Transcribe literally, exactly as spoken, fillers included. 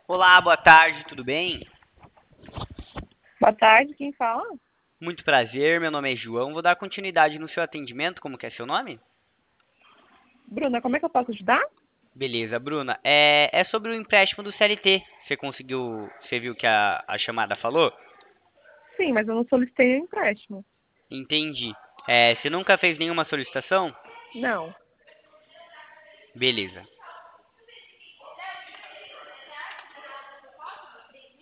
Olá, boa tarde, tudo bem? Boa tarde, quem fala? Muito prazer, meu nome é João. Vou dar continuidade no seu atendimento. Como que é seu nome? Bruna, como é que eu posso ajudar? Beleza, Bruna. É, é sobre o empréstimo do C L T. Você conseguiu. Você viu que a, a chamada falou? Sim, mas eu não solicitei um empréstimo. Entendi. É, você nunca fez nenhuma solicitação? Não. Beleza.